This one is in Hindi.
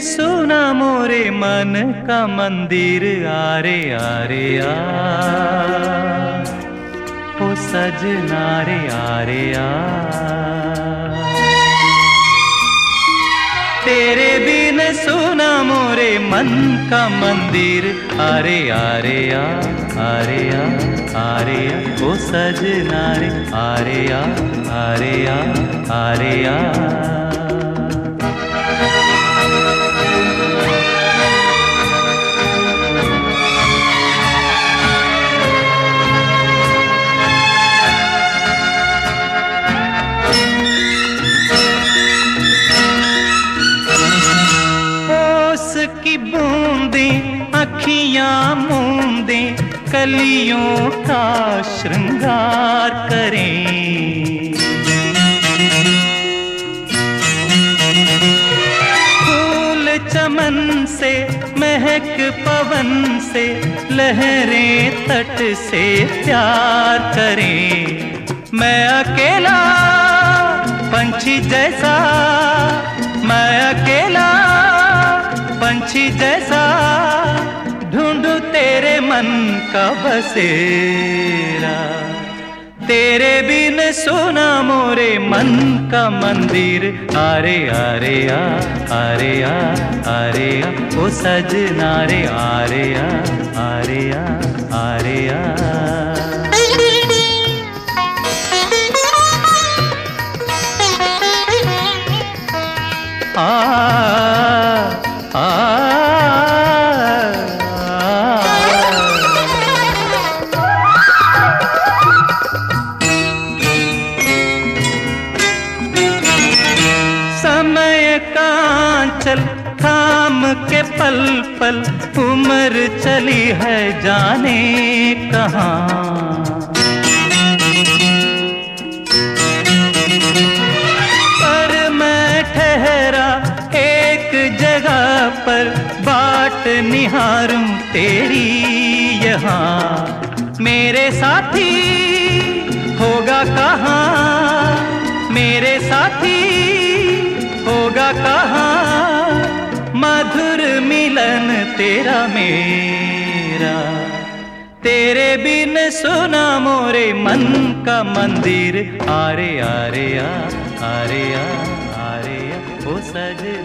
सुना मोरे मन का मंदिर, आरे आरे आ ओ सजना रे आरे आ। तेरे बिन सुना मोरे मन का मंदिर, आरे आरे आ आरे आ आरे आ ओ सजना रे आरे आ आरे आ आरे आ। की बूंदें अखियां मूंदें कलियों का श्रृंगार करें। फूल चमन से महक पवन से लहरें तट से प्यार करें। मैं अकेला पंछी जैसा, मैं अकेला पंछी जैसा ढूंढूं तेरे मन का बसेरा। तेरे बिन सुना मोरे मन का मंदिर, आरे आरे आ आरे आ आरे आ ओ सजना रे आरे आ आरे आ आरे आ। समय कांचल थाम के पल पल उम्र चली है जाने कहाँ। पर मैं ठहरा एक जगह पर बाट निहारूं तेरी यहाँ। मेरे साथी होगा कहाँ, मेरे साथी होगा कहाँ, मधुर मिलन तेरा मेरा। तेरे बिन सुना मोरे मन का मंदिर, आरे आरे आ आरे आ आरे आ ओ सजना।